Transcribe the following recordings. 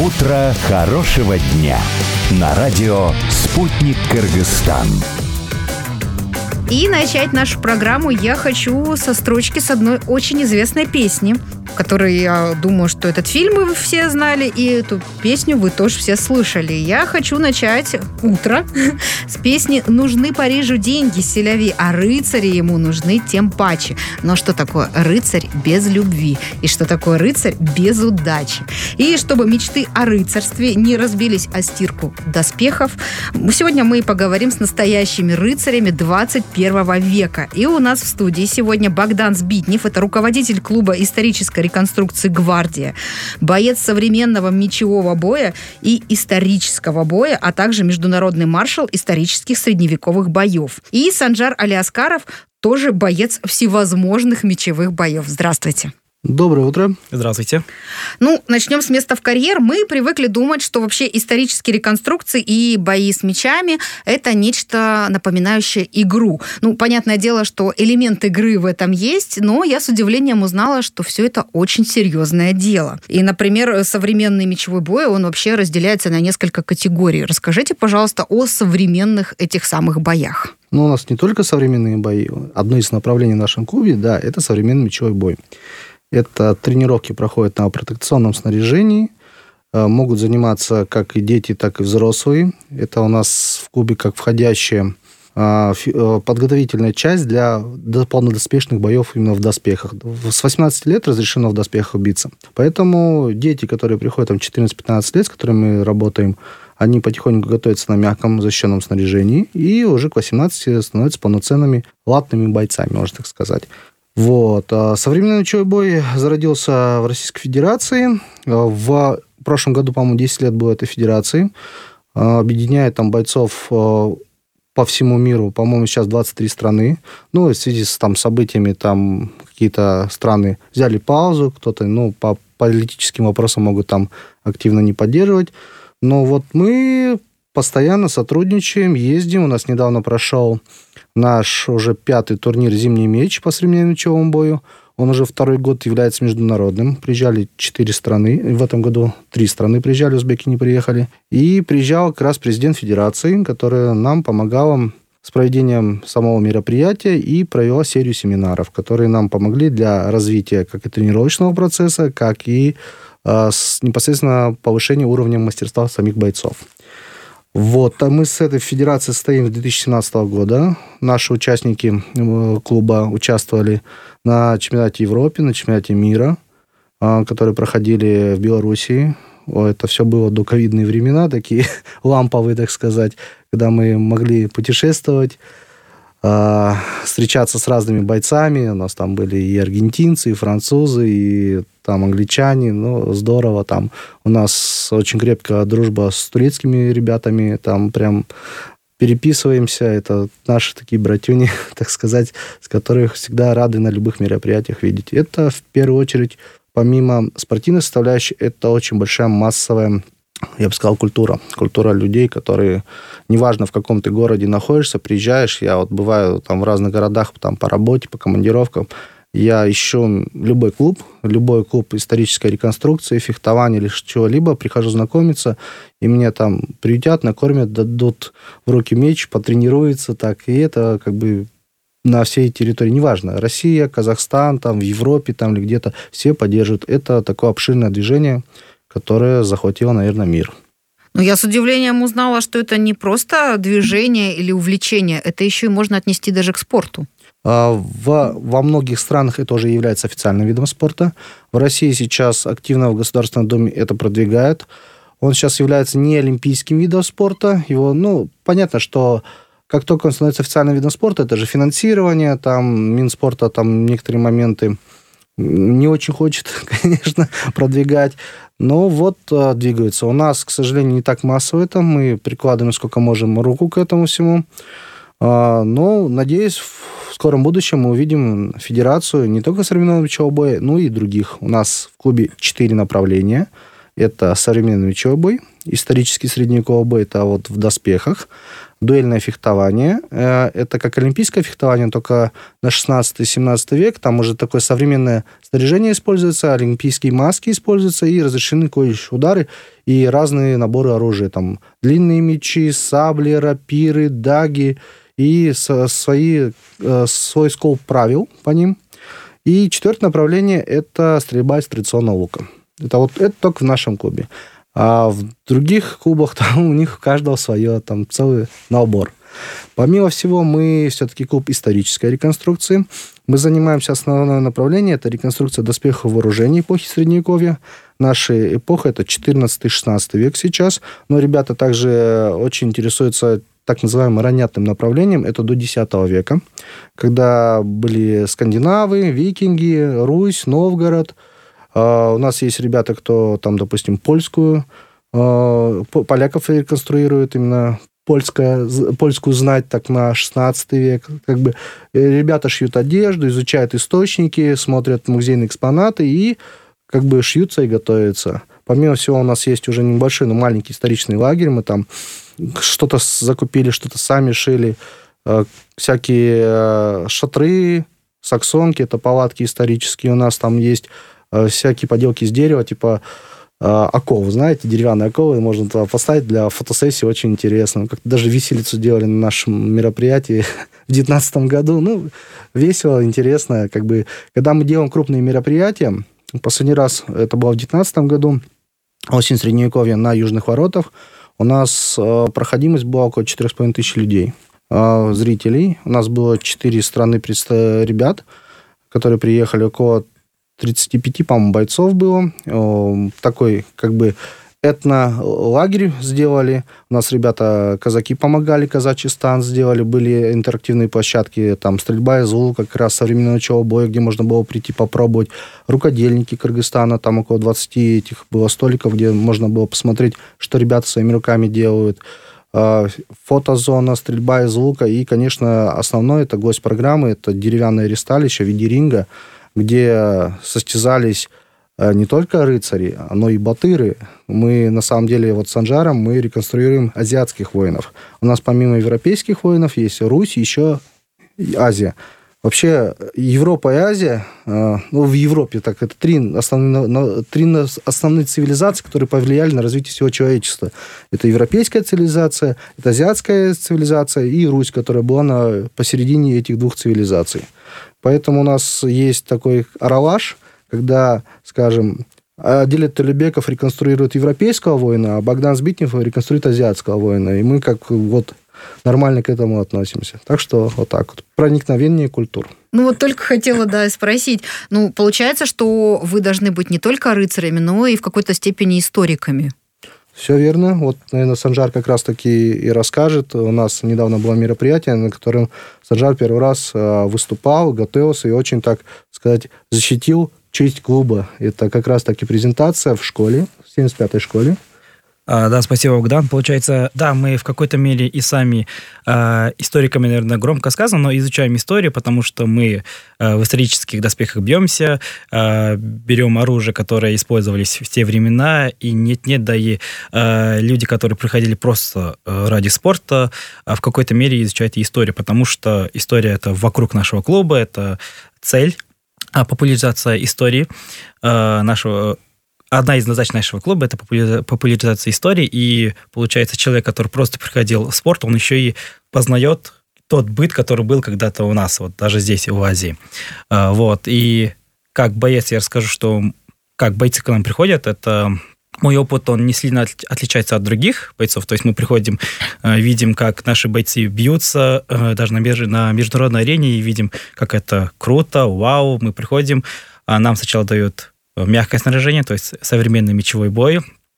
Утро хорошего дня на радио «Спутник Кыргызстан». И начать нашу программу я хочу со строчки с одной очень известной песни, которую, я думаю, что этот фильм вы все знали, и эту песню вы тоже все слышали. Я хочу начать утро с песни «Нужны Парижу деньги, селяви, а рыцари ему нужны тем паче». Но что такое рыцарь без любви? И что такое рыцарь без удачи? И чтобы мечты о рыцарстве не разбились о стирку доспехов, сегодня мы поговорим с настоящими рыцарями 21 века. И у нас в студии сегодня Богдан Сбитнев, это руководитель клуба исторической реконструкции «Гвардия», боец современного мечевого боя и исторического боя, а также международный маршал исторических средневековых боев. И Санжар Алиаскаров, тоже боец всевозможных мечевых боев. Здравствуйте. Доброе утро. Здравствуйте. Начнем с места в карьер. Мы привыкли думать, что вообще исторические реконструкции и бои с мечами – это нечто напоминающее игру. Понятное дело, что элемент игры в этом есть, но я с удивлением узнала, что все это очень серьезное дело. И, например, современный мечевой бой, он вообще разделяется на несколько категорий. Расскажите, пожалуйста, о современных этих самых боях. У нас не только современные бои. Одно из направлений в нашем клубе, это современный мечевой бой. Это тренировки проходят на протекционном снаряжении. Могут заниматься как и дети, так и взрослые. Это у нас в клубе как входящая подготовительная часть для полнодоспешных боев именно в доспехах. С 18 лет разрешено в доспехах биться. Поэтому дети, которые приходят 14-15 лет, с которыми мы работаем, они потихоньку готовятся на мягком защищенном снаряжении и уже к 18 становятся полноценными латными бойцами, можно так сказать. Современный мечевой бой зародился в Российской Федерации. В прошлом году, по-моему, 10 лет было этой федерации. Объединяет там бойцов по всему миру, по-моему, сейчас 23 страны. В связи с событиями какие-то страны взяли паузу, кто-то по политическим вопросам могут активно не поддерживать. Но мы постоянно сотрудничаем, ездим. У нас недавно прошел наш уже 5-й турнир «Зимний меч» по современному мечевому бою. Он уже 2-й год является международным. Приезжали 4 страны. В этом году 3 страны приезжали, узбеки не приехали. И приезжал как раз президент федерации, который нам помогал с проведением самого мероприятия и провела серию семинаров, которые нам помогли для развития как и тренировочного процесса, как и непосредственно повышения уровня мастерства самих бойцов. Мы с этой федерацией состоим с 2017 года. Наши участники клуба участвовали на чемпионате Европы, на чемпионате мира, которые проходили в Белоруссии. Это все было до ковидные времена, такие ламповые, так сказать, когда мы могли путешествовать, встречаться с разными бойцами. У нас там были и аргентинцы, и французы, и англичане. Здорово. У нас очень крепкая дружба с турецкими ребятами. Прям переписываемся. Это наши такие братюни, так сказать, с которых всегда рады на любых мероприятиях видеть. Это, в первую очередь, помимо спортивной составляющей, это очень большая массовая, я бы сказал, культура. Культура людей, которые, неважно, в каком ты городе находишься, приезжаешь. Я бываю в разных городах по работе, по командировкам. Я ищу любой клуб исторической реконструкции, фехтования или чего-либо, прихожу знакомиться, и мне приютят, накормят, дадут в руки меч, потренируются и это на всей территории, неважно, Россия, Казахстан, в Европе, или где-то, все поддерживают. Это такое обширное движение, которое захватило, наверное, мир. Я с удивлением узнала, что это не просто движение или увлечение, это еще и можно отнести даже к спорту. Во многих странах это уже является официальным видом спорта. В России сейчас активно в Государственном Думе это продвигают. Он сейчас является не олимпийским видом спорта. Его, понятно, что как только он становится официальным видом спорта, это же финансирование, Минспорта некоторые моменты не очень хочет, конечно, продвигать. Но двигаются. У нас, к сожалению, не так массово это. Мы прикладываем, сколько можем, руку к этому всему. Но, надеюсь, в скором будущем мы увидим федерацию не только современного мечевого боя, но и других. У нас в клубе 4 направления. Это современный мечевой бой, исторический средневековый бой, это в доспехах. дуэльное фехтование. Это как олимпийское фехтование, только на 16-17 век. Там уже такое современное снаряжение используется, олимпийские маски используются, и разрешены кое-еще удары и разные наборы оружия. Там длинные мечи, сабли, рапиры, даги и свой скоп правил по ним. И четвертое направление – это стрельба из традиционного лука. Это только в нашем клубе. А в других клубах там у них у каждого свое, там целый набор. Помимо всего, мы все-таки клуб исторической реконструкции. Мы занимаемся основное направление, это реконструкция доспехов и вооружений эпохи Средневековья. Наша эпоха это 14-16 век сейчас, но ребята также очень интересуются так называемым ранятным направлением, это до X века, когда были скандинавы, викинги, Русь, Новгород. У нас есть ребята, кто там, допустим, поляков реконструирует, именно польскую знать так на 16 век. Как бы ребята шьют одежду, изучают источники, смотрят музейные экспонаты и как бы шьются и готовятся. Помимо всего, у нас есть уже небольшой, но маленький исторический лагерь. Мы там что-то закупили, что-то сами шили. Всякие шатры, саксонки, это палатки исторические. У нас там есть всякие поделки из дерева, типа оковы, знаете, деревянные оковы, можно туда поставить для фотосессии, очень интересно. Как-то даже виселицу делали на нашем мероприятии в 2019 году. Ну, весело, интересно. Как бы, когда мы делаем крупные мероприятия, последний раз это было в 2019 году, осень Средневековья на Южных воротах, у нас проходимость была около 4500 людей, зрителей. У нас было 4 страны ребят, которые приехали, около 35, по-моему, бойцов было. Такой, как бы, этно-лагерь сделали. У нас ребята, казаки помогали, казачий стан сделали. Были интерактивные площадки, там, стрельба из лука, как раз современного начала боя, где можно было прийти попробовать. Рукодельники Кыргызстана, там около 20 этих было столиков, где можно было посмотреть, что ребята своими руками делают. Фотозона, стрельба из лука. И, конечно, основное, это гость программы, это деревянное ристалище в виде ринга, где состязались не только рыцари, но и батыры. Мы, на самом деле, вот с Анжаром мы реконструируем азиатских воинов. У нас помимо европейских воинов есть Русь, еще и Азия. Вообще, Европа и Азия, в Европе так, это три основные цивилизации, которые повлияли на развитие всего человечества. Это европейская цивилизация, это азиатская цивилизация и Русь, которая была посередине этих двух цивилизаций. Поэтому у нас есть такой аралаш, когда, скажем, Адиль Толебеков реконструирует европейского воина, а Богдан Сбитнев реконструирует азиатского воина. И мы как вот нормально к этому относимся. Так что вот так вот. Проникновение культур. Ну вот только хотела, спросить. Ну, получается, что вы должны быть не только рыцарями, но и в какой-то степени историками. Все верно. Вот, наверное, Санжар как раз-таки и расскажет. У нас недавно было мероприятие, на котором Санжар первый раз выступал, готовился и очень, так сказать, защитил честь клуба. Это как раз-таки презентация в школе, в 75-й школе. Да, спасибо, Богдан. Получается, да, мы в какой-то мере и сами историками, наверное, громко сказано, но изучаем историю, потому что мы в исторических доспехах бьемся, берем оружие, которое использовались в те времена, и нет-нет, да и люди, которые приходили просто ради спорта, в какой-то мере изучают и историю, потому что история – это вокруг нашего клуба, это цель, популяризация истории нашего. Одна из задач нашего клуба – это популяризация истории, и, получается, человек, который просто приходил в спорт, он еще и познает тот быт, который был когда-то у нас, вот даже здесь, в Азии. Вот. И как боец я расскажу, что как бойцы к нам приходят, это мой опыт, он не сильно отличается от других бойцов, то есть мы приходим, видим, как наши бойцы бьются, даже на международной арене, и видим, как это круто, вау, мы приходим, нам сначала дают мягкое снаряжение, то есть современный мечевой бой,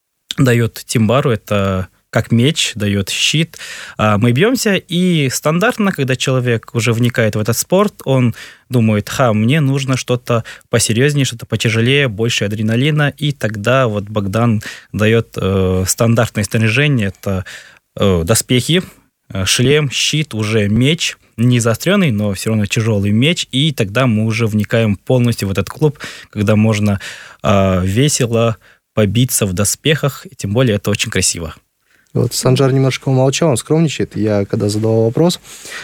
дает тимбару, это как меч, дает щит. Мы бьемся, и стандартно, когда человек уже вникает в этот спорт, он думает, мне нужно что-то посерьезнее, что-то потяжелее, больше адреналина, и тогда вот Богдан дает стандартное снаряжение, это доспехи, шлем, щит, уже меч, не заостренный, но все равно тяжелый меч, и тогда мы уже вникаем полностью в этот клуб, когда можно весело побиться в доспехах, и тем более это очень красиво. Вот Санжар немножко умолчал, он скромничает. Я когда задавал вопрос,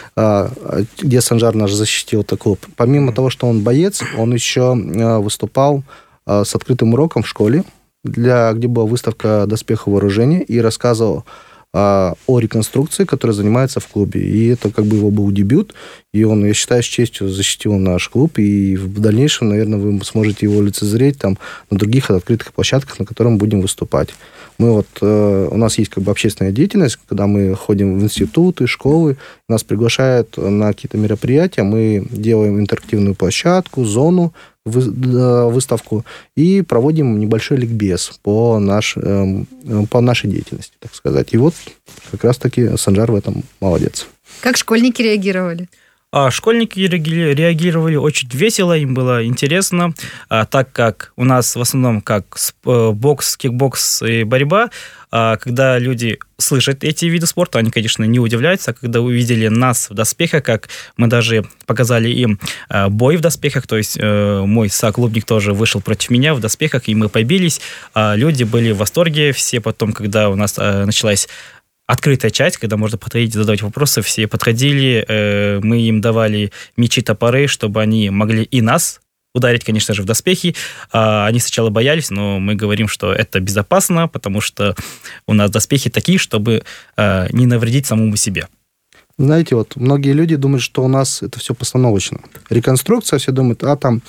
где Санжар наш защитил этот клуб, помимо того, что он боец, он еще выступал с открытым уроком в школе, где была выставка доспехов вооружения, и рассказывал о реконструкции, которая занимается в клубе. И это как бы его был дебют, и он, я считаю, с честью защитил наш клуб, и в дальнейшем, наверное, вы сможете его лицезреть там на других открытых площадках, на которых мы будем выступать. Мы вот, у нас есть как бы общественная деятельность, когда мы ходим в институты, школы, нас приглашают на какие-то мероприятия, мы делаем интерактивную площадку, зону, выставку и проводим небольшой ликбез по нашей деятельности, так сказать. И вот как раз-таки Санжар в этом молодец. Как школьники реагировали? Школьники реагировали очень весело, им было интересно, так как у нас в основном как бокс, кикбокс и борьба, когда люди слышат эти виды спорта, они, конечно, не удивляются, когда увидели нас в доспехах, как мы даже показали им бой в доспехах, то есть мой соклубник тоже вышел против меня в доспехах, и мы побились, люди были в восторге, все потом, когда у нас началась открытая часть, когда можно подходить и задавать вопросы, все подходили, мы им давали мечи, топоры, чтобы они могли и нас ударить, конечно же, в доспехи. Они сначала боялись, но мы говорим, что это безопасно, потому что у нас доспехи такие, чтобы не навредить самому себе. Знаете, вот многие люди думают, что у нас это все постановочно. Реконструкция, все думают,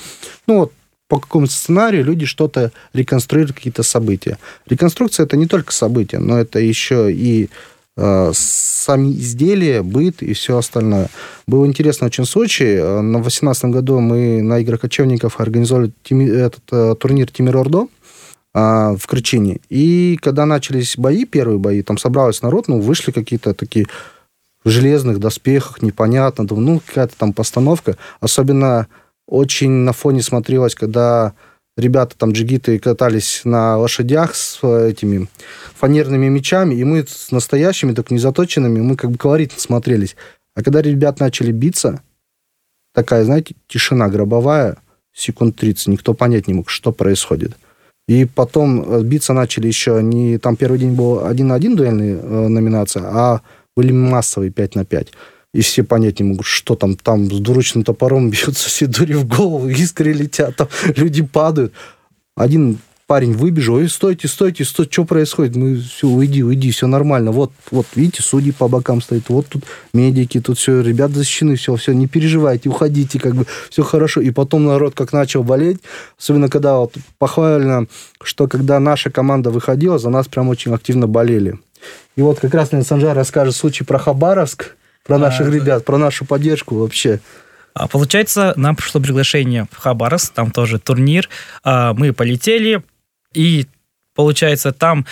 по какому-то сценарию люди что-то реконструируют, какие-то события. Реконструкция – это не только события, но это еще и сами изделия, быт и все остальное. Был интересный очень случай. На 2018 году мы на играх кочевников организовали этот турнир Тимир-Ордо в Крычине. И когда начались бои, первые бои, там собрался народ, вышли какие-то такие в железных доспехах, непонятно, какая-то там постановка. Особенно очень на фоне смотрелось, когда ребята, там, джигиты, катались на лошадях с этими фанерными мечами, и мы с настоящими, только не заточенными, мы как бы колоритно смотрелись. А когда ребят начали биться, такая, знаете, тишина гробовая, секунд 30, никто понять не мог, что происходит. И потом биться начали еще не... Там первый день был 1 на 1 дуэльная номинация, а были массовые 5 на 5. И все понять не могут, что там с двуручным топором бьются, все дури в голову, искры летят, там люди падают. Один парень выбежал, стойте, что происходит? Мы все, уйди, все нормально. Вот, видите, судьи по бокам стоят, вот тут медики, тут все, ребята защищены, все, не переживайте, уходите, как бы все хорошо. И потом народ как начал болеть, особенно когда вот похвально, что когда наша команда выходила, за нас прям очень активно болели. И вот как раз, наверное, Санжар расскажет случай про Хабаровск, про наших ребят, про нашу поддержку вообще. Получается, нам пришло приглашение в Хабаровск, там тоже турнир. Мы полетели, и, получается, там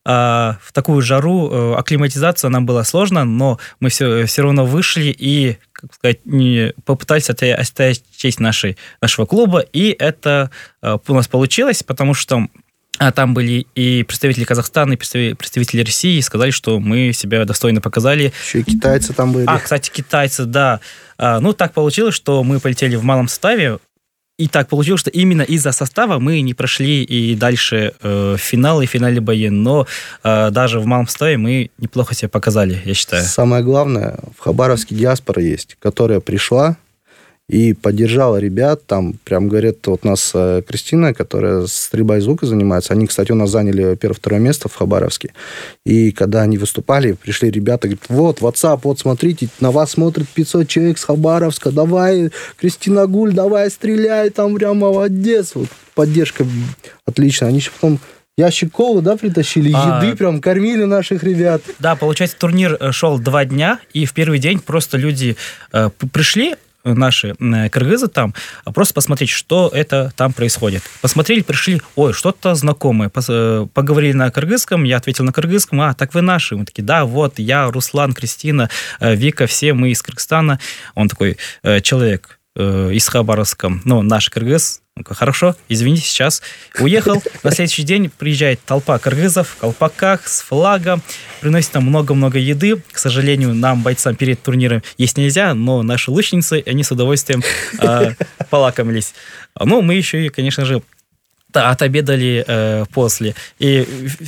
в такую жару акклиматизация нам была сложно, но мы все равно вышли и, как сказать, попытались отстоять честь нашего клуба, и это у нас получилось, потому что там были и представители Казахстана, и представители России, и сказали, что мы себя достойно показали. Еще и китайцы там были. Кстати, китайцы, да. Так получилось, что мы полетели в малом составе, и так получилось, что именно из-за состава мы не прошли и дальше финал и финальные бои, но даже в малом составе мы неплохо себя показали, я считаю. Самое главное, в Хабаровске диаспора есть, которая пришла и поддержала ребят, там, прям, говорят, вот у нас Кристина, которая стрельбой из лука занимается, они, кстати, у нас заняли 1-2 место в Хабаровске, и когда они выступали, пришли ребята, говорят, вот, WhatsApp, вот, смотрите, на вас смотрит 500 человек с Хабаровска, давай, Кристина Гуль, давай, стреляй, там, прям, молодец, вот, поддержка отличная, они еще потом ящик колы, да, притащили, еды прям кормили наших ребят. Да, получается, турнир шел 2 дня, и в первый день просто люди пришли, наши кыргызы там, просто посмотреть, что это там происходит. Посмотрели, пришли, что-то знакомое. Поговорили на кыргызском, я ответил на кыргызском, так вы наши. Мы такие, да, вот, я, Руслан, Кристина, Вика, все мы из Кыргызстана. Он такой, человек из Хабаровска, наш кыргыз. Хорошо, извините, сейчас уехал. На следующий день приезжает толпа кыргызов в колпаках, с флагом, приносит нам много-много еды. К сожалению, нам, бойцам, перед турниром есть нельзя, но наши лучницы, они с удовольствием полакомились. Мы еще и, конечно же, отобедали после. И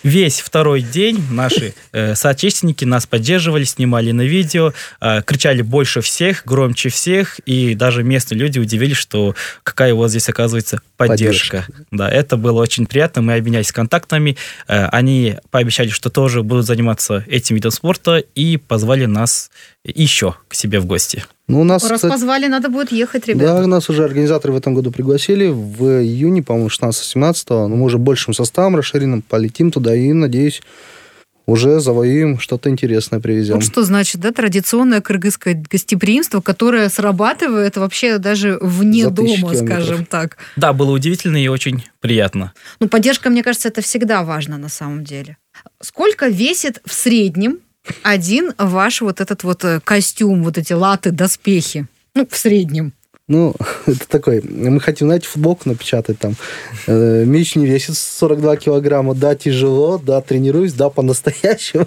весь второй день наши соотечественники нас поддерживали, снимали на видео, кричали больше всех, громче всех, и даже местные люди удивились, что какая у вас здесь, оказывается, поддержка. Да, это было очень приятно, мы обменялись контактами, они пообещали, что тоже будут заниматься этим видом спорта, и позвали нас еще к себе в гости. Ну, у нас, Раз позвали, надо будет ехать, ребята. Да, нас уже организаторы в этом году пригласили. В июне, по-моему, 16-17, но мы уже большим составом расширенным полетим туда и, надеюсь, уже завоюем, что-то интересное привезем. Вот что значит, да, традиционное кыргызское гостеприимство, которое срабатывает вообще даже вне дома, скажем так. Да, было удивительно и очень приятно. Ну, поддержка, мне кажется, это всегда важно на самом деле. Сколько весит в среднем один ваш вот этот вот костюм, вот эти латы, доспехи? Ну, в среднем. Ну, это такой, мы хотим, знаете, футболку напечатать там. Меч не весит 42 килограмма, да, тяжело, да, тренируюсь, да, по-настоящему.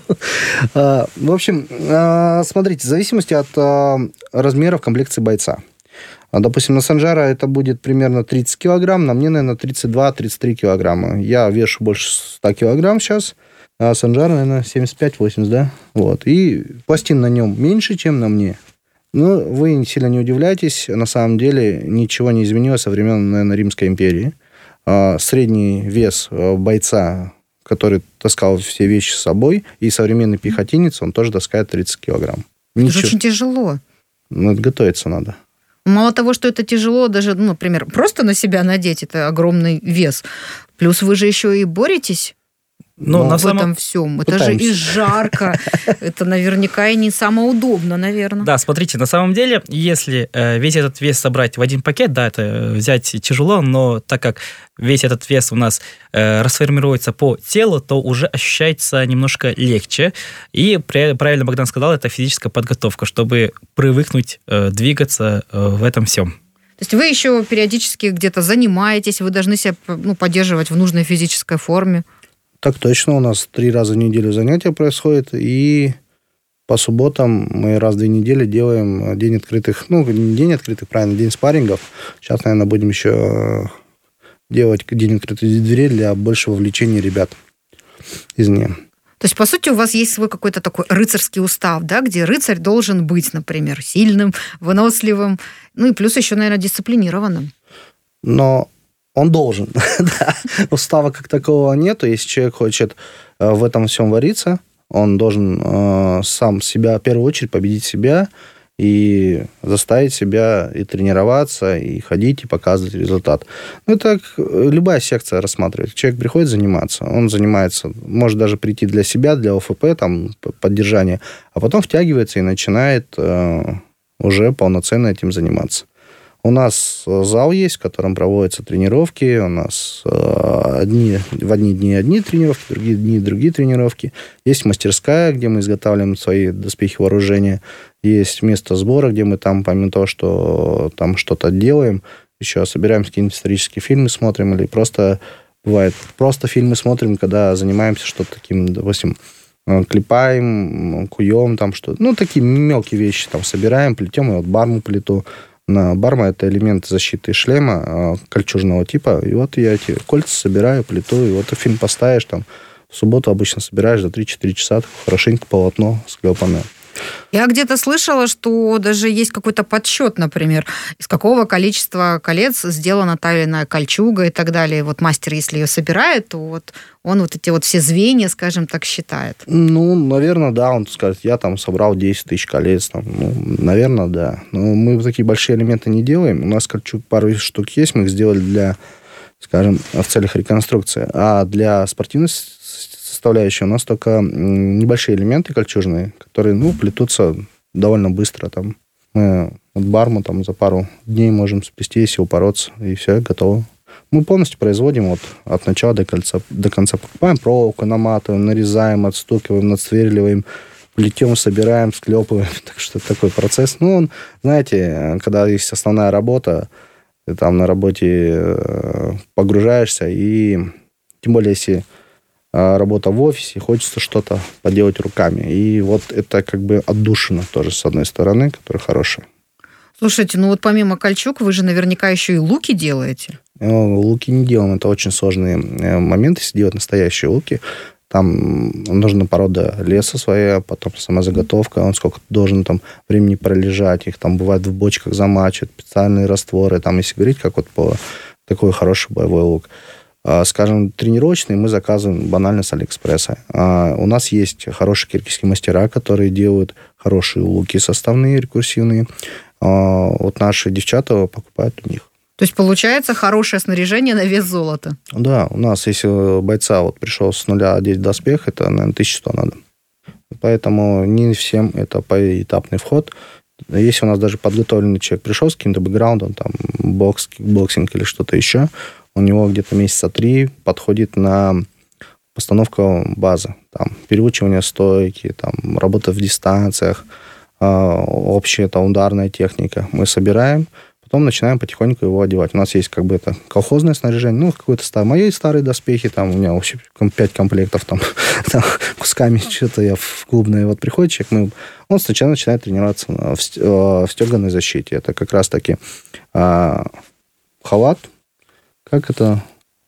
В общем, смотрите, в зависимости от размеров комплекции бойца. Допустим, на Санжара это будет примерно 30 килограмм, на мне, наверное, 32-33 килограмма. Я вешу больше 100 килограмм сейчас, а Санжар, наверное, 75-80, да? Вот. И пластин на нем меньше, чем на мне. Но вы сильно не удивляйтесь, на самом деле ничего не изменилось со времен, наверное, Римской империи. Средний вес бойца, который таскал все вещи с собой, и современный пехотинец, он тоже таскает 30 килограмм. Это же очень тяжело. Ну, это готовиться надо. Мало того, что это тяжело, даже, ну, например, просто на себя надеть, это огромный вес. Плюс вы же еще и боретесь. Но в этом всем. Это же и жарко. Это наверняка и не самое удобно, наверное. Да, смотрите, на самом деле, если весь этот вес собрать в один пакет, да, это взять тяжело, но так как весь этот вес у нас расформируется по телу, то уже ощущается немножко легче. И правильно Богдан сказал, это физическая подготовка, чтобы привыкнуть двигаться в этом всем. То есть вы еще периодически где-то занимаетесь, вы должны себя поддерживать в нужной физической форме. Так точно, у нас 3 раза в неделю занятия происходят, и по субботам мы раз в 2 недели делаем день открытых, не день открытых, правильно, день спаррингов. Сейчас, наверное, будем еще делать день открытых дверей для большего вовлечения ребят извне. То есть, по сути, у вас есть свой какой-то такой рыцарский устав, да, где рыцарь должен быть, например, сильным, выносливым, ну и плюс еще, наверное, дисциплинированным. Но он должен. Да. Устава как такового нету. Если человек хочет в этом всем вариться, он должен сам себя, в первую очередь, победить себя и заставить себя и тренироваться, и ходить, и показывать результат. Ну, это любая секция рассматривает. Человек приходит заниматься, он занимается, может даже прийти для себя, для ОФП, там, поддержания, а потом втягивается и начинает уже полноценно этим заниматься. У нас зал есть, в котором проводятся тренировки. У нас в одни дни одни тренировки, в другие дни другие тренировки. Есть мастерская, где мы изготавливаем свои доспехи вооружения. Есть место сбора, где мы там, помимо того, что там что-то делаем, еще собираем какие-нибудь исторические фильмы, смотрим, или просто, бывает, просто фильмы смотрим, когда занимаемся что-то таким, допустим, клепаем, куем, там что-то. Ну, такие мелкие вещи там собираем, плетем, и вот барму плету. Барма – это элемент защиты шлема кольчужного типа. И вот я эти кольца собираю, плету. И вот фильм поставишь, там, в субботу обычно собираешь за 3-4 часа, хорошенько полотно склепанное. Я где-то слышала, что даже есть какой-то подсчет, например, из какого количества колец сделана та или иная кольчуга и так далее. Вот мастер, если ее собирает, то вот он вот эти вот все звенья, скажем так, считает. Ну, наверное, да. Он скажет, я там собрал 10 тысяч колец. Там. Ну, наверное, да. Но мы такие большие элементы не делаем. У нас кольчуг пару штук есть, мы их сделали для, скажем, в целях реконструкции. А для спортивной составляющей у нас только небольшие элементы кольчужные, которые, плетутся довольно быстро. Там мы от барму там за пару дней можем сплести, если упороться, и все, готово. Мы полностью производим от начала до конца. Покупаем проволоку, наматываем, нарезаем, отстукиваем, надсверливаем, плетем, собираем, склепываем. Так что это такой процесс. Он, знаете, когда есть основная работа, ты там на работе погружаешься, и тем более, если работа в офисе, хочется что-то поделать руками. И вот это как бы отдушина тоже, с одной стороны, которая хорошая. Слушайте, помимо кольчуг, вы же наверняка еще и луки делаете. Луки не делаем. Это очень сложные моменты, если делать настоящие луки. Там нужна порода леса своя, потом сама заготовка, он сколько должен там времени пролежать, их там бывает в бочках замачивают, специальные растворы, там, если говорить, как вот по такой хороший боевой лук. Скажем, тренировочный мы заказываем банально с Алиэкспресса. У нас есть хорошие киргизские мастера, которые делают хорошие луки составные, рекурсивные. Вот наши девчата покупают у них. То есть, получается, хорошее снаряжение на вес золота. Да, у нас, если бойца вот пришел с нуля одеть доспех, это, наверное, 1100 надо. Поэтому не всем это поэтапный вход. Если у нас даже подготовленный человек пришел с каким-то бэкграундом, там, бокс, кикбоксинг или что-то еще, у него где-то месяца 3 подходит на постановку базы. Там, переучивание стойки, там, работа в дистанциях, общая там, ударная техника. Мы собираем, потом начинаем потихоньку его одевать. У нас есть как бы это колхозное снаряжение, ну, какой-то мои старые доспехи, там, у меня вообще 5 комплектов, там кусками что-то я в клубное. Вот приходит человек, он сначала начинает тренироваться в стеганой защите. Это как раз-таки халат, как это,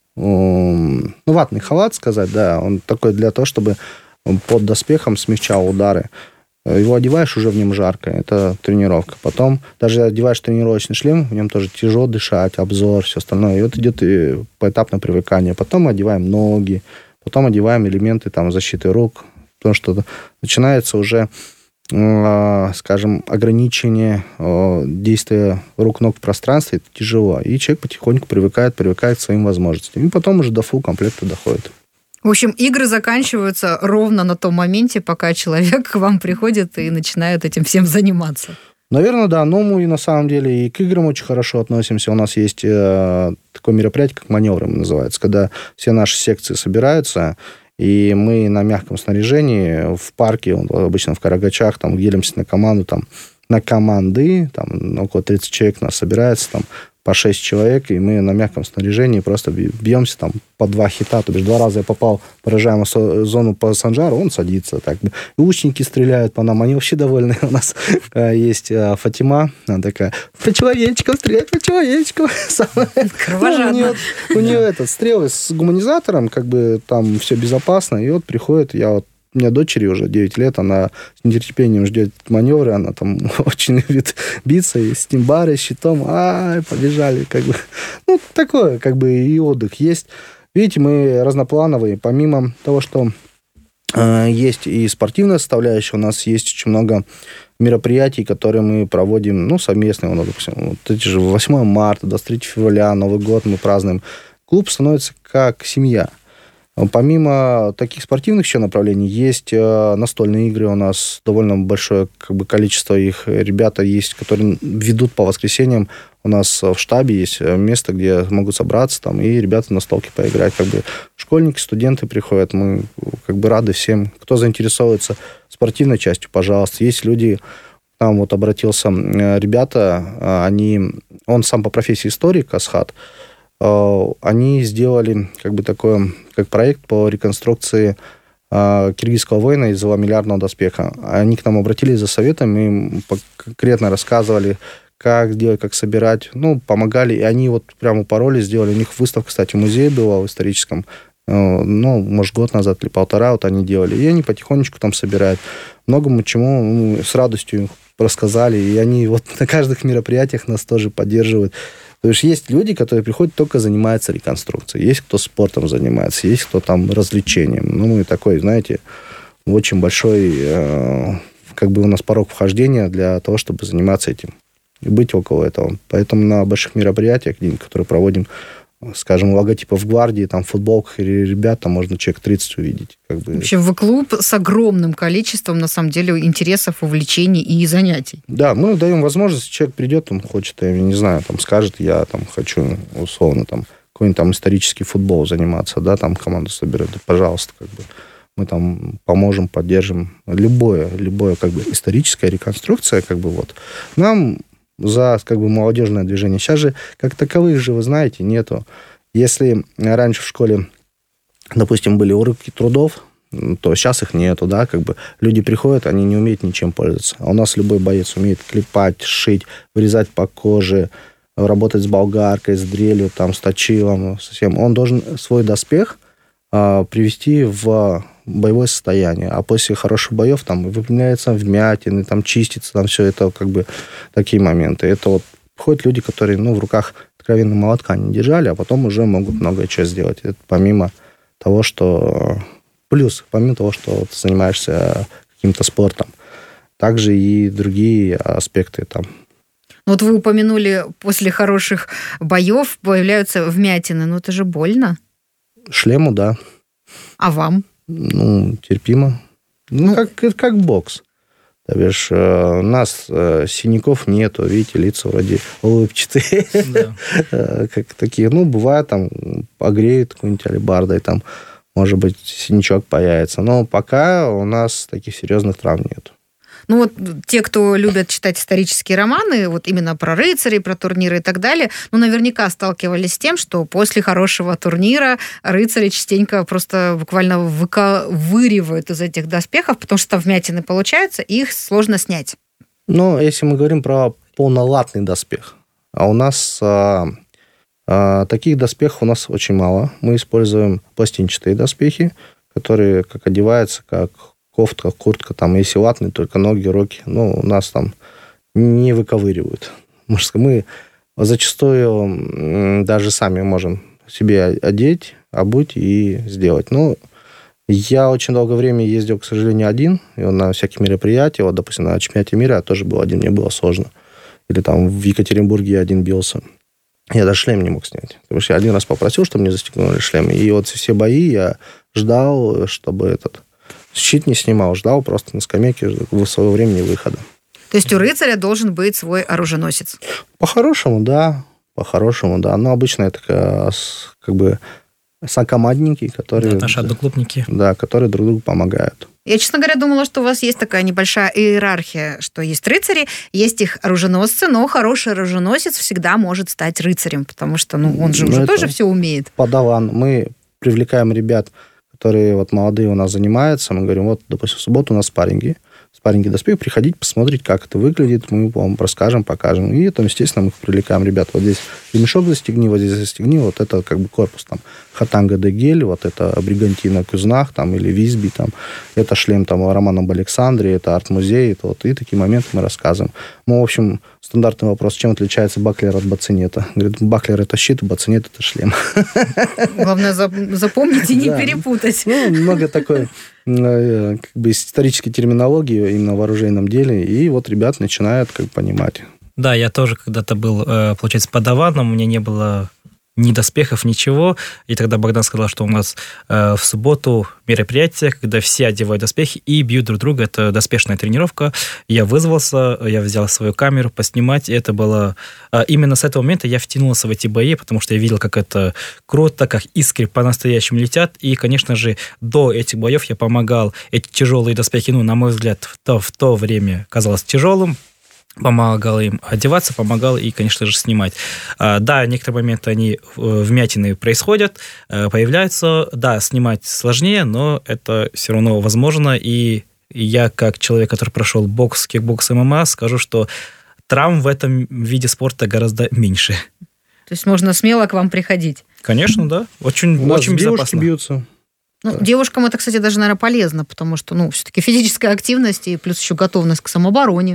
ватный халат сказать, да, он такой для того, чтобы под доспехом смягчал удары. Его одеваешь, уже в нем жарко, это тренировка. Потом даже одеваешь тренировочный шлем, в нем тоже тяжело дышать, обзор, все остальное. И вот идет и поэтапное привыкание. Потом одеваем ноги, потом одеваем элементы там, защиты рук, потому что начинается уже, скажем, ограничение действия рук-ног в пространстве, это тяжело. И человек потихоньку привыкает к своим возможностям. И потом уже до фулл комплекта доходит. В общем, игры заканчиваются ровно на том моменте, пока человек к вам приходит и начинает этим всем заниматься. Наверное, да. Но мы на самом деле и к играм очень хорошо относимся. У нас есть такое мероприятие, как маневры называется, когда все наши секции собираются, и мы на мягком снаряжении в парке, обычно в Карагачах, там делимся на команду, там, на команды, там около 30 человек нас собирается, там по 6 человек, и мы на мягком снаряжении просто бьемся там по 2 хита, то бишь 2 раза я попал в поражаемую зону по Санжару, он садится. Так. И лучники стреляют по нам, они вообще довольны. У нас есть Фатима, она такая, по человечкам стрелять, по человечкам. Кровожадно. У нее стрелы с гуманизатором, как бы там все безопасно, и вот приходит, у меня дочери уже 9 лет, она с нетерпением ждет маневры, она там очень любит биться, и с тимбарой, с щитом, побежали, как бы. Ну, такое, как бы, и отдых есть. Видите, мы разноплановые, помимо того, что есть и спортивная составляющая, у нас есть очень много мероприятий, которые мы проводим, ну, совместно, допустим, вот эти же 8 марта, 23 февраля, Новый год мы празднуем. Клуб становится как семья. Помимо таких спортивных еще направлений, есть настольные игры. У нас довольно большое количество их. Ребята есть, которые ведут по воскресеньям. У нас в штабе есть место, где могут собраться там, и ребята на столке поиграть. Школьники, студенты приходят. Мы рады всем. Кто заинтересовывается спортивной частью, пожалуйста. Есть люди, там вот обратился ребята, он сам по профессии историк, Асхат. Они сделали такой проект по реконструкции киргизского воина из 2-миллиардного доспеха. Они к нам обратились за советом, им конкретно рассказывали, как сделать, как собирать. Ну, помогали, и они вот прямо упороли, сделали. У них выставка, кстати, в музее была в историческом. Ну, может, год назад или 1,5 вот они делали. И они потихонечку там собирают. Многому чему с радостью рассказали. И они вот на каждых мероприятиях нас тоже поддерживают. Потому что есть люди, которые приходят, только занимаются реконструкцией. Есть кто спортом занимается, есть кто там развлечением. Ну, и такой, знаете, очень большой, у нас порог вхождения для того, чтобы заниматься этим и быть около этого. Поэтому на больших мероприятиях, которые проводим, скажем, логотипов гвардии, там, в футболках или ребят, там можно человек 30 увидеть. В общем, вы клуб с огромным количеством, на самом деле, интересов, увлечений и занятий. Да, мы даем возможность, человек придет, он хочет, я не знаю, там, скажет, я там хочу, условно, там, какой-нибудь там исторический футбол заниматься, да, там команду собирать, да, пожалуйста, мы там поможем, поддержим. Любое, историческая реконструкция, нам за молодежное движение. Сейчас же, как таковых же, вы знаете, нету. Если раньше в школе, допустим, были уроки трудов, то сейчас их нету, да, люди приходят, они не умеют ничем пользоваться. А у нас любой боец умеет клепать, шить, вырезать по коже, работать с болгаркой, с дрелью, там, с точилом, совсем. Он должен свой доспех привести в боевое состояние. А после хороших боев там выпрямляются вмятины, там чистится, там все это как бы такие моменты. Это вот ходят люди, которые в руках откровенно молотка не держали, а потом уже могут многое что сделать. Это помимо того, что... Плюс, помимо того, что ты занимаешься каким-то спортом. Также и другие аспекты там. Вот вы упомянули, после хороших боев появляются вмятины. Ну, это же больно. Шлему, да. А вам? Терпимо. Как бокс. То бишь, у нас синяков нету, видите, лица вроде улыбчатые. Как такие. Бывает, там, погреют какой-нибудь алебардой, там, может быть, синячок появится. Но пока у нас таких серьезных травм нет. Те, кто любят читать исторические романы, вот именно про рыцарей, про турниры и так далее, наверняка сталкивались с тем, что после хорошего турнира рыцари частенько просто буквально выковыривают из этих доспехов, потому что вмятины получаются, и их сложно снять. Если мы говорим про полнолатный доспех, а у нас таких доспехов у нас очень мало. Мы используем пластинчатые доспехи, которые как одеваются, как кофта, куртка, там, если латные, только ноги, руки. У нас там не выковыривают. Мы зачастую даже сами можем себе одеть, обуть и сделать. Я очень долгое время ездил, к сожалению, один, и на всякие мероприятия. Вот, допустим, на чемпионате мира я тоже был один, мне было сложно. Или там в Екатеринбурге я один бился. Я даже шлем не мог снять. Потому что я один раз попросил, чтобы мне застегнули шлем. И вот все бои я ждал, чтобы щит не снимал, ждал просто на скамейке своего времени выхода. То есть у рыцаря должен быть свой оруженосец? По-хорошему, да. Но обычно это как бы сокомандники, которые... Да, наши одноклубники. Да, которые друг другу помогают. Я, честно говоря, думала, что у вас есть такая небольшая иерархия, что есть рыцари, есть их оруженосцы, но хороший оруженосец всегда может стать рыцарем, потому что он же уже тоже все умеет. Подаван. Мы привлекаем ребят, которые молодые у нас занимаются. Мы говорим, допустим, в субботу у нас спарринги доспех, приходите, посмотреть, как это выглядит, мы вам расскажем, покажем. И там, естественно, мы их привлекаем, ребят, вот здесь ремешок застегни, вот здесь застегни, вот это как бы корпус, там, Хатанга де Гель, вот это Бригантина Кюзнах, там, или Визби, там, это шлем, там, Роман об Александре, это арт-музей, это и такие моменты мы рассказываем. В общем, стандартный вопрос, чем отличается баклер от бацинета? Говорит, баклер это щит, бацинет это шлем. Главное запомнить и не перепутать. Много такой как бы исторической терминологии именно в оружейном деле, и вот ребят начинают понимать. Да, я тоже когда-то был, получается, подаваном, у меня не было ни доспехов, ничего. И тогда Богдан сказал, что у нас в субботу мероприятие, когда все одевают доспехи и бьют друг друга. Это доспешная тренировка. Я вызвался, я взял свою камеру поснимать. И это было... Именно с этого момента я втянулся в эти бои, потому что я видел, как это круто, как искры по-настоящему летят. И, конечно же, до этих боев я помогал эти тяжелые доспехи, на мой взгляд, в то время казалось тяжелым. Помогал им одеваться, помогал и, конечно же, снимать. Да, некоторые моменты они вмятины происходят, появляются. Да, снимать сложнее, но это все равно возможно. И я, как человек, который прошел бокс, кикбокс, ММА, скажу, что травм в этом виде спорта гораздо меньше. То есть можно смело к вам приходить? Конечно, да. Очень девушки безопасно. Бьются. Девушкам это, кстати, даже, наверное, полезно, потому что, все-таки физическая активность и плюс еще готовность к самообороне.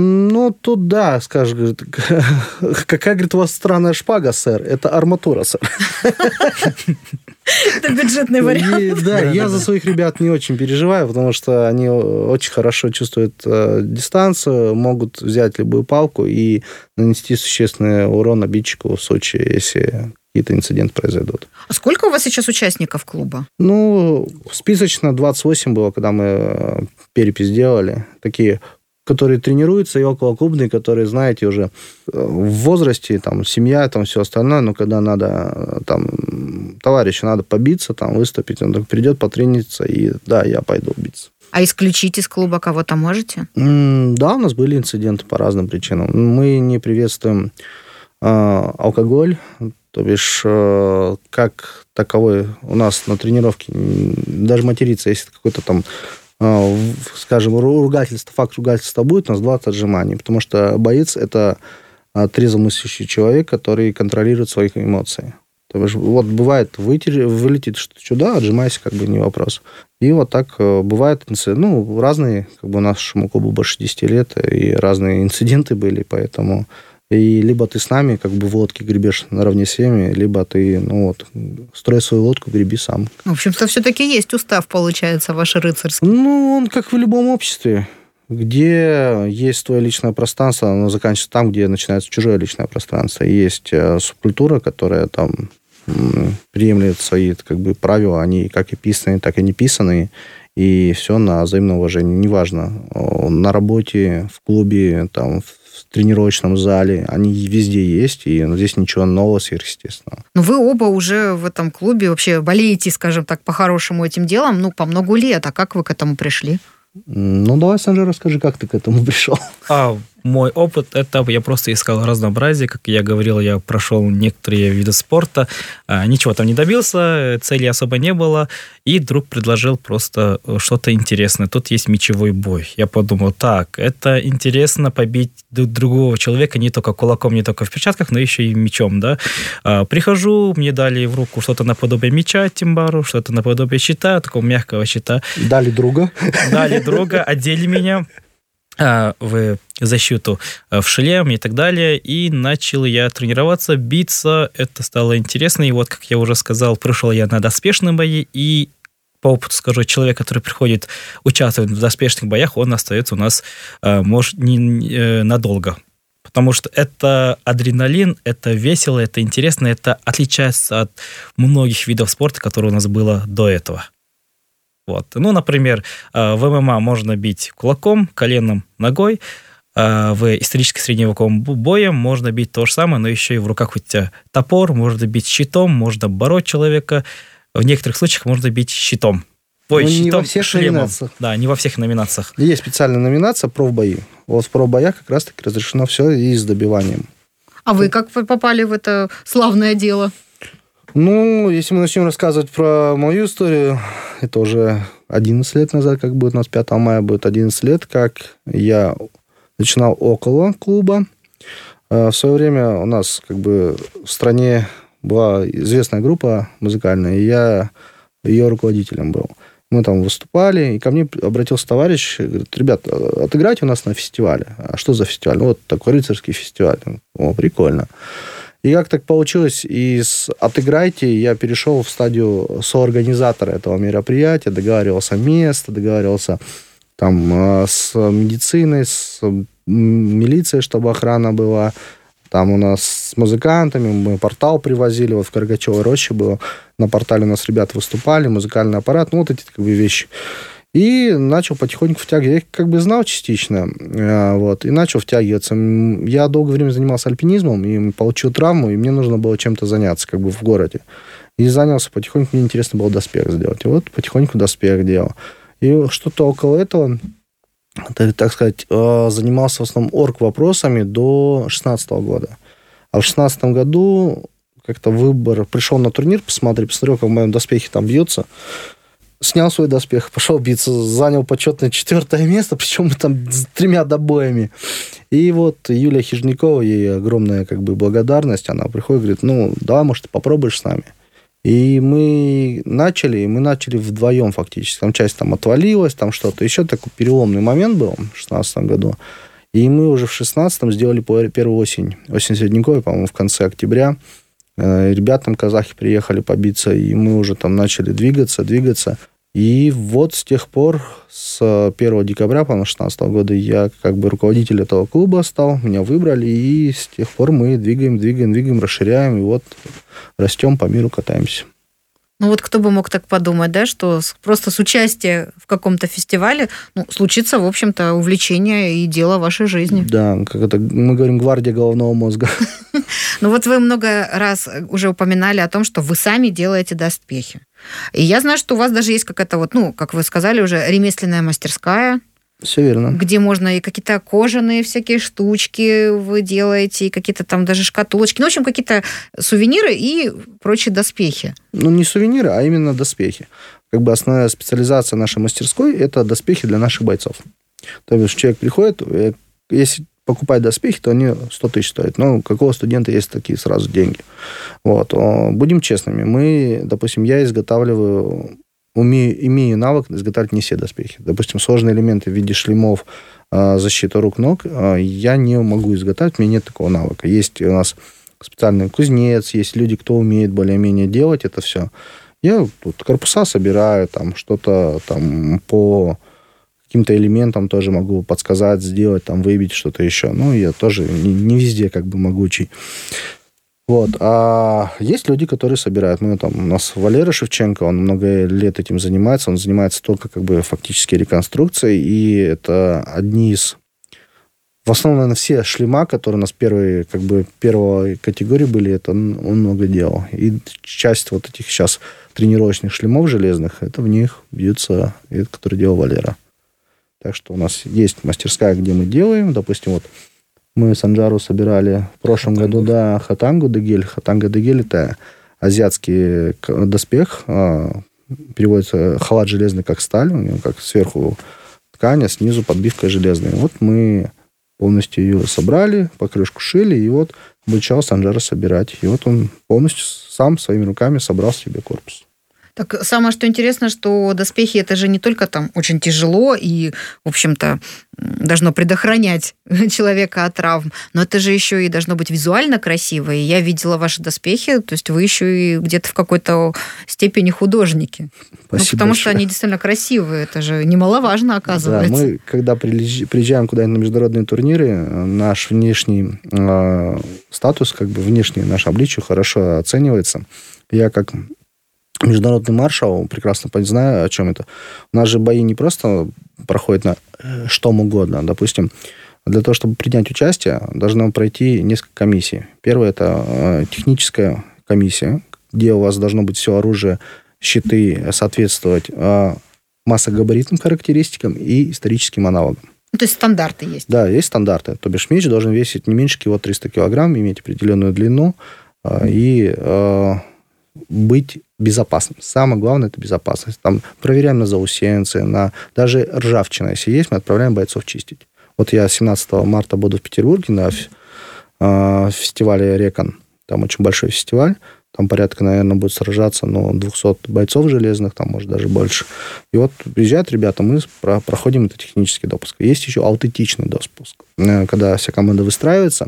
Тут да, скажешь, говорит, какая, говорит, у вас странная шпага, сэр? Это арматура, сэр. Это бюджетный вариант. Да, я за своих ребят не очень переживаю, потому что они очень хорошо чувствуют дистанцию, могут взять любую палку и нанести существенный урон обидчику в случае, если какие-то инциденты произойдут. А сколько у вас сейчас участников клуба? Списочно 28 было, когда мы перепись делали. Такие, которые тренируются, и околоклубные, которые, знаете, уже в возрасте, там, семья, там, все остальное, но когда надо, там, товарищу надо побиться, там, выступить, он так придет, потрениться, и да, я пойду биться. А исключить из клуба кого-то можете? Да, у нас были инциденты по разным причинам. Мы не приветствуем алкоголь, то бишь, как таковой у нас на тренировке даже материться, если какой-то там, скажем, факт ругательства будет, у нас 20 отжиманий, потому что боец – это трезвомыслящий человек, который контролирует свои эмоции. Вот бывает, вылетит что-то сюда, отжимайся, как бы не вопрос. И вот так бывает, ну, разные, как бы нашему клубу больше 10 лет, и разные инциденты были, поэтому... И либо ты с нами, как бы в лодке гребешь наравне с всеми, либо ты, ну вот, строй свою лодку, греби сам. В общем-то, все-таки есть устав, получается, ваш рыцарский. Ну, он как в любом обществе, где есть твое личное пространство, оно заканчивается там, где начинается чужое личное пространство. Есть субкультура, которая там приемлет свои, как бы, правила, они как и писанные, так и не писанные, и все на взаимное уважение. Неважно, на работе, в клубе, там, в тренировочном зале, они везде есть, и здесь ничего нового сверхъестественного. Но вы оба уже в этом клубе вообще болеете, скажем так, по-хорошему этим делом, ну, по много лет. А как вы к этому пришли? Ну, давай, Санжи, расскажи, как ты к этому пришел. Мой опыт, это я просто искал разнообразие. Как я говорил, я прошел некоторые виды спорта, ничего там не добился, цели особо не было, и друг предложил просто что-то интересное. Тут есть мечевой бой. Я подумал, так, это интересно побить другого человека не только кулаком, не только в перчатках, но еще и мечом, да. Прихожу, мне дали в руку что-то наподобие меча, тимбару, что-то наподобие щита, такого мягкого щита. Дали друга, одели меня в защиту, в шлем и так далее, и начал я тренироваться, биться, это стало интересно, и вот, как я уже сказал, пришел я на доспешные бои, и по опыту скажу, человек, который приходит участвовать в доспешных боях, он остается у нас, может, не надолго, потому что это адреналин, это весело, это интересно, это отличается от многих видов спорта, которые у нас было до этого. Вот. Ну, например, в ММА можно бить кулаком, коленом, ногой. В исторически средневековом бое можно бить то же самое, но еще и в руках у тебя топор, можно бить щитом, можно бороть человека. В некоторых случаях можно бить щитом. Ой, щитом, не во всех шлемом. Номинациях. Да, не во всех номинациях. Есть специальная номинация профбои. Вот в профбоях как раз-таки разрешено все и с добиванием. А вы как попали в это славное дело? Ну, если мы начнем рассказывать про мою историю, это уже 11 лет назад, как будет у нас 5 мая, будет 11 лет, как я начинал около клуба. В свое время у нас как бы в стране была известная группа музыкальная, и я ее руководителем был. Мы там выступали, и ко мне обратился товарищ, говорит, ребят, отыграйте у нас на фестивале. А что за фестиваль? Ну, вот такой рыцарский фестиваль. О, прикольно. И как так получилось, из «отыграйте» я перешел в стадию соорганизатора этого мероприятия, договаривался место, договаривался там с медициной, с милицией, чтобы охрана была. Там у нас с музыкантами, мы портал привозили, вот в Каргачевой роще было, на портале у нас ребята выступали, музыкальный аппарат, ну, вот эти как бы вещи. И начал потихоньку втягиваться. Я их как бы знал частично, вот, и начал втягиваться. Я долгое время занимался альпинизмом, и получил травму, и мне нужно было чем-то заняться, как бы в городе. И занялся потихоньку, мне интересно было доспех сделать. И вот потихоньку доспех делал. И что-то около этого, так сказать, занимался в основном орг-вопросами до 2016 года. А в 2016 году как-то выбор, пришел на турнир, посмотрел, как в моем доспехе там бьется. Снял свой доспех, пошел биться, занял почетное 4 место, причем там с 3 добоями. И вот Юлия Хижникова, ей огромная как бы благодарность, она приходит и говорит, ну, давай, может, ты попробуешь с нами. И мы начали вдвоем фактически. Там часть там отвалилась, там что-то. Еще такой переломный момент был в 2016 году. И мы уже в 2016 сделали первую осень Средневековья, по-моему, в конце октября. Ребята там, казахи, приехали побиться, и мы уже там начали двигаться. И вот с тех пор, с 1 декабря, по-моему, 2016 года, я как бы руководитель этого клуба стал, меня выбрали, и с тех пор мы двигаем, расширяем, и вот растем по миру, катаемся. Ну вот кто бы мог так подумать, да, что просто с участия в каком-то фестивале случится, в общем-то, увлечение и дело вашей жизни. Да, как это мы говорим, гвардия головного мозга. Ну вот вы много раз уже упоминали о том, что вы сами делаете доспехи. И я знаю, что у вас даже есть какая-то вот, как вы сказали уже, ремесленная мастерская. Все верно. Где можно и какие-то кожаные всякие штучки вы делаете, и какие-то там даже шкатулочки. Ну, в общем, какие-то сувениры и прочие доспехи. Ну, не сувениры, а именно доспехи. Как бы основная специализация нашей мастерской – это доспехи для наших бойцов. То есть человек приходит, если покупать доспехи, то они 100 тысяч стоят. Но у какого студента есть такие сразу деньги? Вот. Будем честными. Мы, допустим, я изготавливаю, имею навык изготавливать не все доспехи. Допустим, сложные элементы в виде шлемов, защиты рук-ног я не могу изготавливать, у меня нет такого навыка. Есть у нас специальный кузнец, есть люди, кто умеет более-менее делать это все. Я тут корпуса собираю, там что-то там по каким-то элементам тоже могу подсказать, сделать, там выбить что-то еще. Ну, я тоже не везде как бы могучий. Вот. А есть люди, которые собирают. У нас Валера Шевченко, он много лет этим занимается. Он занимается только как бы фактически реконструкцией. И это одни из... В основном, наверное, все шлема, которые у нас первой категории были, это он много делал. И часть вот этих сейчас тренировочных шлемов железных, это в них бьются, которые делал Валера. Так что у нас есть мастерская, где мы делаем. Допустим, вот мы Санжару собирали в прошлом году, да, Хатангу Дегель. Хатанга Дегель – это азиатский доспех. Переводится халат железный, как сталь. У него как сверху ткань, а снизу подбивка железная. Вот мы полностью ее собрали, покрышку шили, и вот обучал Санжара собирать. И вот он полностью сам своими руками собрал себе корпус. Так самое, что интересно, что доспехи это же не только там очень тяжело и, в общем-то, должно предохранять человека от травм, но это же еще и должно быть визуально красиво. И я видела ваши доспехи, то есть вы еще и где-то в какой-то степени художники. Спасибо потому большое. что они действительно красивые, это же немаловажно, оказывается. Да, мы, когда приезжаем куда-нибудь на международные турниры, наш внешний статус, как бы внешнее наше обличие хорошо оценивается. Я как международный маршал прекрасно знаю, о чем это. У нас же бои не просто проходят на что угодно. Допустим, для того, чтобы принять участие, должно пройти несколько комиссий. Первое – это техническая комиссия, где у вас должно быть все оружие, щиты соответствовать массогабаритным характеристикам и историческим аналогам. То есть стандарты есть? Да, есть стандарты. То бишь меч должен весить не меньше 300 килограмм, иметь определенную длину и быть безопасным. Самое главное – это безопасность. Там проверяем на заусенцы, даже ржавчина, если есть, мы отправляем бойцов чистить. Вот я 17 марта буду в Петербурге на фестивале «Рекон». Там очень большой фестиваль. Там порядка, наверное, будет сражаться 200 бойцов железных, там, может, даже больше. И вот приезжают ребята, мы проходим это технический допуск. Есть еще аутентичный допуск, когда вся команда выстраивается,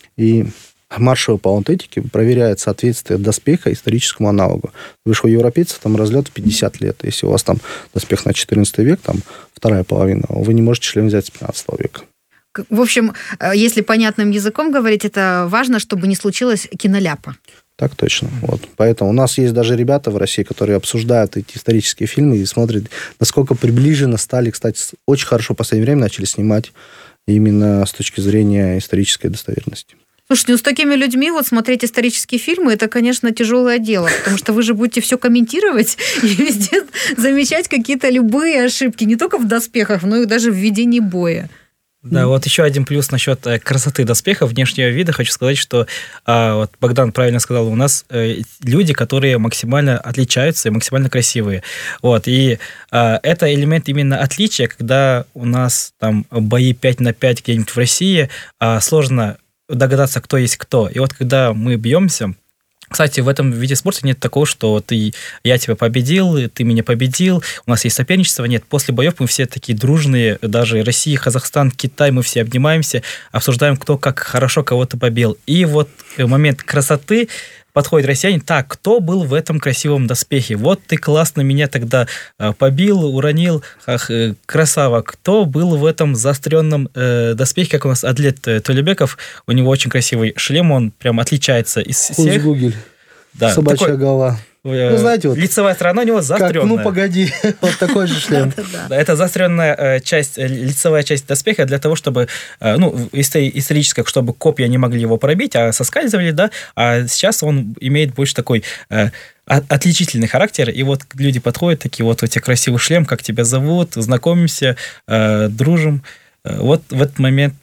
и маршалы по аутентике проверяют соответствие доспеха историческому аналогу. У европейцев там разлет в 50 лет. Если у вас там доспех на 14 век, там вторая половина, вы не можете шлем взять с 15 века. В общем, если понятным языком говорить, это важно, чтобы не случилось киноляпа. Так точно. Вот. Поэтому у нас есть даже ребята в России, которые обсуждают эти исторические фильмы и смотрят, насколько приближенно стали, кстати, очень хорошо в последнее время начали снимать именно с точки зрения исторической достоверности. Слушайте, с такими людьми смотреть исторические фильмы, это, конечно, тяжелое дело, потому что вы же будете все комментировать и везде замечать какие-то любые ошибки, не только в доспехах, но и даже в ведении боя. Да, вот еще один плюс насчет красоты доспеха, внешнего вида. Хочу сказать, что вот Богдан правильно сказал, у нас люди, которые максимально отличаются и максимально красивые. Вот, и это элемент именно отличия, когда у нас там бои 5 на 5 где-нибудь в России, сложно догадаться, кто есть кто. И вот когда мы бьемся... Кстати, в этом виде спорта нет такого, что я тебя победил, ты меня победил, у нас есть соперничество. Нет, после боев мы все такие дружные, даже Россия, Казахстан, Китай, мы все обнимаемся, обсуждаем, кто как хорошо кого-то побил. И вот момент красоты, подходит россиянин, так, кто был в этом красивом доспехе? Вот ты классно меня тогда побил, уронил, красава. Кто был в этом заостренном доспехе, как у нас Адлет Толебеков, у него очень красивый шлем, он прям отличается из всех. Хузгугель, да, собачья голова. Знаете, лицевая сторона у него заостренная. Погоди, вот такой же шлем. Это заостренная часть, лицевая часть доспеха для того, чтобы, историческая, чтобы копья не могли его пробить, а соскальзывали, да, а сейчас он имеет больше такой отличительный характер, и вот люди подходят, такие, вот у тебя красивый шлем, как тебя зовут, знакомимся, дружим. Вот в этот момент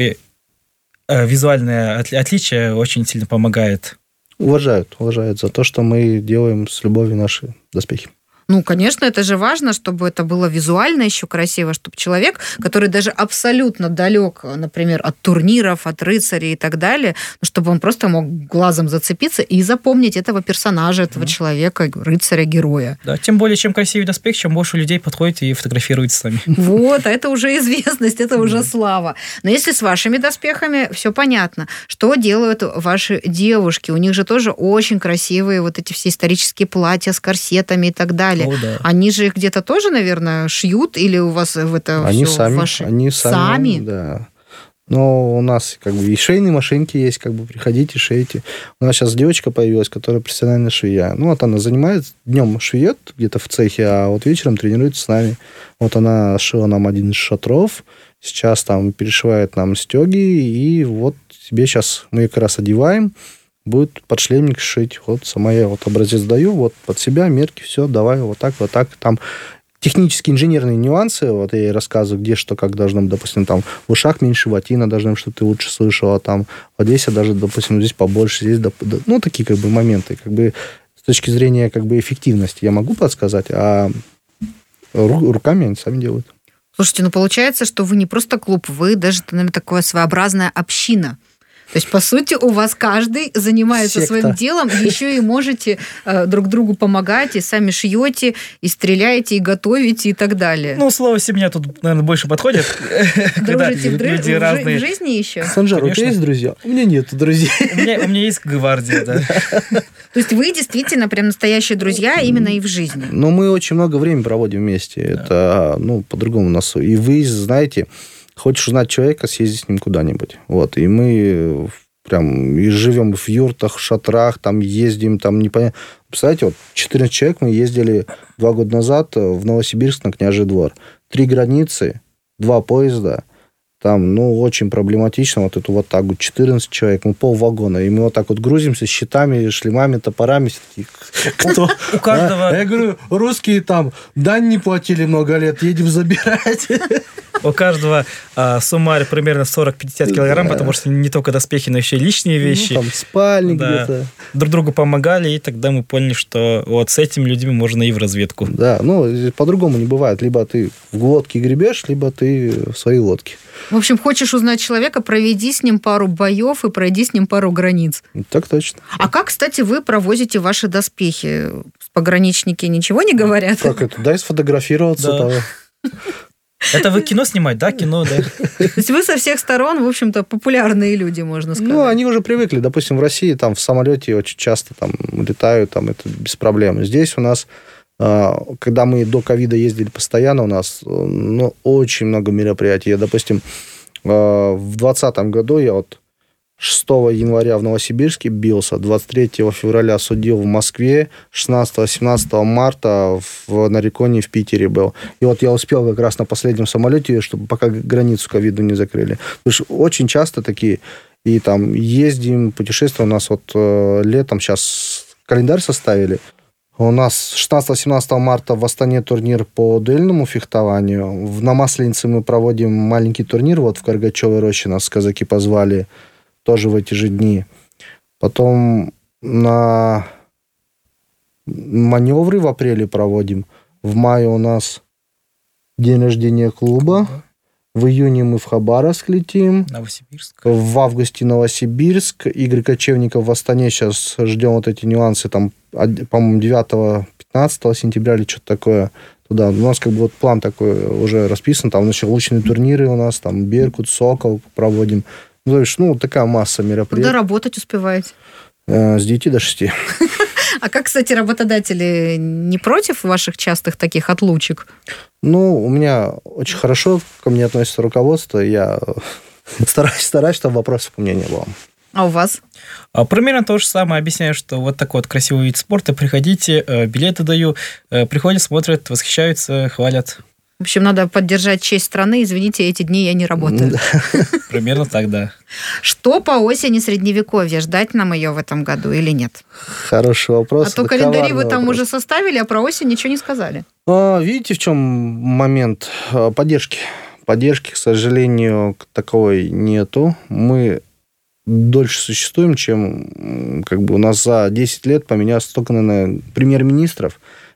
визуальное отличие очень сильно помогает. Уважают за то, что мы делаем с любовью наши доспехи. Ну, конечно, это же важно, чтобы это было визуально еще красиво, чтобы человек, который даже абсолютно далек, например, от турниров, от рыцарей и так далее, чтобы он просто мог глазом зацепиться и запомнить этого персонажа, этого человека, рыцаря, героя. Да, тем более, чем красивее доспех, чем больше людей подходит и фотографируется с вами. Вот, а это уже известность, это уже слава. Но если с вашими доспехами, все понятно. Что делают ваши девушки? У них же тоже очень красивые вот эти все исторические платья с корсетами и так далее. О, да. Они же их где-то тоже, наверное, шьют, или у вас в это Они все сами, ваши? они сами, да. Но у нас как бы и шейные машинки есть, как бы приходите, шейте. У нас сейчас девочка появилась, которая профессиональная швея. Ну, вот она занимается, днем шьет где-то в цехе, а вот вечером тренируется с нами. Вот она шила нам один из шатров, сейчас там перешивает нам стеги, и вот себе сейчас мы ее как раз одеваем, будет подшлемник шить. Вот сама я вот образец даю, вот под себя мерки, все, давай, вот так. Там технические инженерные нюансы, вот я ей рассказываю, где что, как должно быть, допустим, там в ушах меньше ватина должна, чтобы ты лучше слышала, там в Одессе даже, допустим, здесь побольше, здесь, ну, такие как бы моменты, как бы с точки зрения как бы эффективности я могу подсказать, а руками они сами делают. Слушайте, ну получается, что вы не просто клуб, вы даже, наверное, такая своеобразная община. То есть, по сути, у вас каждый занимается своим делом, еще и можете друг другу помогать, и сами шьете, и стреляете, и готовите, и так далее. Ну, слово «семья» тут, наверное, больше подходит. Дружите в жизни еще? Санжар, у тебя есть друзья? У меня нет друзей. У меня есть гвардия, да. То есть вы действительно прям настоящие друзья именно и в жизни? Ну, мы очень много времени проводим вместе. Это, ну, по-другому у нас. И вы знаете... Хочешь узнать человека, съезди с ним куда-нибудь. Вот. И мы прям и живем в юртах, в шатрах, там ездим, там непонятно. Представляете, вот 14 человек мы ездили 2 года назад в Новосибирск на Княжий двор. 3 границы, 2 поезда. Там, ну, очень проблематично. Вот это вот так вот 14 человек, мы полвагона. И мы вот так вот грузимся с щитами, шлемами, топорами. Кто? У каждого... Я говорю, русские там дань не платили много лет, едем забирать. У каждого суммарь примерно 40-50 килограмм, потому что не только доспехи, но еще и личные вещи. Ну, там спальник где-то. Друг другу помогали, и тогда мы поняли, что вот с этими людьми можно и в разведку. Да, ну, по-другому не бывает. Либо ты в лодке гребешь, либо ты в своей лодке. В общем, хочешь узнать человека, проведи с ним пару боев и пройди с ним пару границ. Так точно. А как, кстати, вы провозите ваши доспехи? Пограничники ничего не говорят? Как это? Дай сфотографироваться. Да. Это вы кино снимать, да? Кино, да. То есть вы со всех сторон, в общем-то, популярные люди, можно сказать. Ну, они уже привыкли. Допустим, в России там в самолете очень часто там летают, там это без проблем. Здесь у нас, когда мы до ковида ездили постоянно, у нас очень много мероприятий. Я, допустим, в 2020 году я вот 6 января в Новосибирске бился, 23 февраля судил в Москве, 16-17 марта в Нариконе в Питере был. И вот я успел как раз на последнем самолете, чтобы пока границу ковиду не закрыли. Потому что очень часто такие, и там ездим, путешествуем. У нас вот летом сейчас календарь составили. У нас 16-17 марта в Астане турнир по дуэльному фехтованию. На Масленице мы проводим маленький турнир, вот в Каргачевой роще нас казаки позвали, тоже в эти же дни. Потом на маневры в апреле проводим. В мае у нас день рождения клуба. В июне мы в Хабаровск летим. Новосибирск. В августе Новосибирск. Игорь Кочевников в Астане. Сейчас ждем вот эти нюансы. Там, по-моему, 9-15 сентября или что-то такое. Туда. У нас как бы вот план такой уже расписан. Там еще лучные турниры у нас. Там Беркут, Сокол проводим. Ну, то есть, такая масса мероприятий. Когда работать успеваете? С 9 до 6. А как, кстати, работодатели не против ваших частых таких отлучек? Ну, у меня очень хорошо ко мне относится руководство. Я стараюсь, чтобы вопросов ко мне не было. А у вас? Примерно то же самое. Объясняю, что вот такой вот красивый вид спорта. Приходите, билеты даю. Приходят, смотрят, восхищаются, хвалят. В общем, надо поддержать честь страны. Извините, эти дни я не работаю. Примерно так, да. Что по осени Средневековья? Ждать нам ее в этом году или нет? Хороший вопрос. А то календари вы там уже составили, а про осень ничего не сказали. Видите, в чем момент поддержки? Поддержки, к сожалению, таковой нету. Мы дольше существуем, чем как бы у нас за 10 лет поменялось столько, наверное, премьер-министров.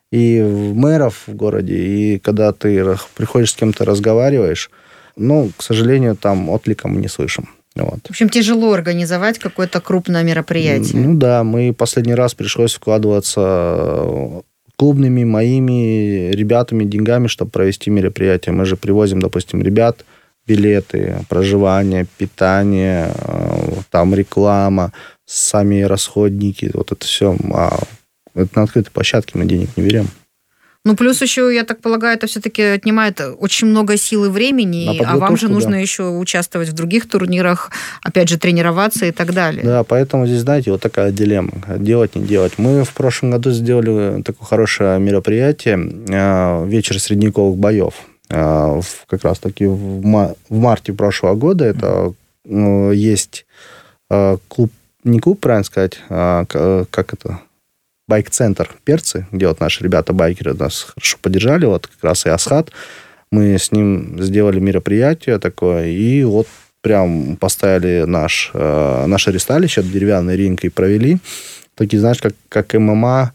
и мэров в городе, и когда ты приходишь с кем-то разговариваешь, к сожалению, там отклика мы не слышим. Вот. В общем, тяжело организовать какое-то крупное мероприятие. Да, мы последний раз пришлось вкладываться клубными, моими ребятами, деньгами, чтобы провести мероприятие. Мы же привозим, допустим, ребят, билеты, проживание, питание, там реклама, сами расходники, вот это все. А это на открытой площадке мы денег не берем. Плюс еще, я так полагаю, это все-таки отнимает очень много сил и времени, а вам же нужно еще участвовать в других турнирах, опять же, тренироваться и так далее. Да, поэтому здесь, знаете, вот такая дилемма. Делать, не делать. Мы в прошлом году сделали такое хорошее мероприятие, вечер средневековых боев. Как раз-таки в марте прошлого года. Это есть клуб, не клуб, правильно сказать, как это... Байк-центр Перцы, где вот наши ребята-байкеры нас хорошо поддержали, вот как раз и Асхат. Мы с ним сделали мероприятие такое, и вот прям поставили наше ресталище, деревянный ринг, и провели. Такие, знаешь, как ММА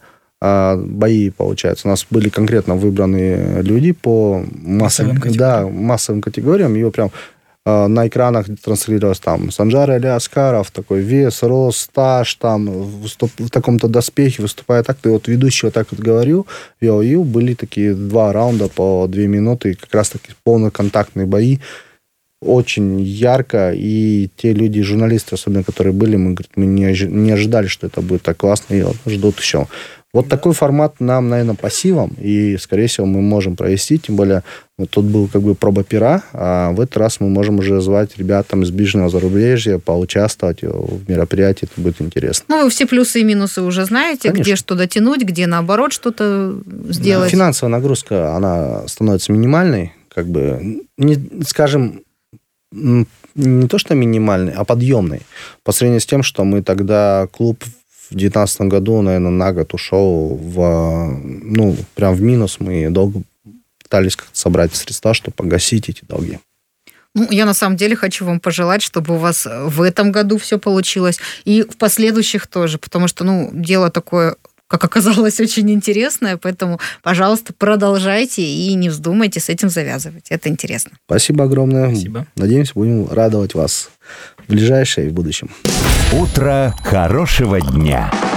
бои, получается. У нас были конкретно выбраны люди по массовым категориям, и прям на экранах транслировалось там Санжар Алиаскаров, такой вес, рост, стаж, там в таком-то доспехе выступает так. И вот ведущий вот так вот говорил, и были такие 2 раунда по 2 минуты, как раз таки полноконтактные бои. Очень ярко, и те люди, журналисты особенно, которые были, мы не ожидали, что это будет так классно, и вот ждут еще. Вот такой формат нам, наверное, по силам, и, скорее всего, мы можем провести, тем более, вот тут был как бы проба пера, а в этот раз мы можем уже звать ребят там из ближнего зарубежья, поучаствовать в мероприятии, это будет интересно. Вы все плюсы и минусы уже знаете, Конечно. Где что дотянуть, где, наоборот, что-то сделать. Финансовая нагрузка, она становится минимальной, как бы, скажем, не то что минимальной, а подъемной, по сравнению с тем, что мы тогда клуб в 2019 году, наверное, на год ушел прям в минус. Мы долго пытались как-то собрать средства, чтобы погасить эти долги. Я на самом деле хочу вам пожелать, чтобы у вас в этом году все получилось, и в последующих тоже, потому что, дело такое, как оказалось, очень интересное, поэтому, пожалуйста, продолжайте и не вздумайте с этим завязывать. Это интересно. Спасибо огромное. Спасибо. Надеемся, будем радовать вас в ближайшее и в будущем. Утро хорошего дня.